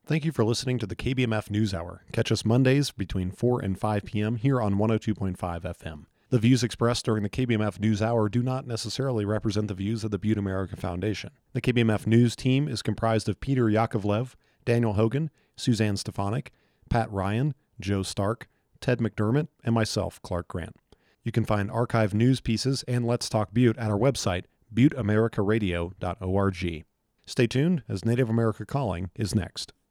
Thank you for listening to the KBMF News Hour. Catch us Mondays between 4 and 5 p.m. here on 102.5 FM. The views expressed during the KBMF News Hour do not necessarily represent the views of the Butte America Foundation. The KBMF News team is comprised of Peter Yakovlev, Daniel Hogan, Suzanne Stefanik, Pat Ryan, Joe Stark, Ted McDermott, and myself, Clark Grant. You can find archived news pieces and Let's Talk Butte at our website, butteamericaradio.org. Stay tuned, as Native America Calling is next.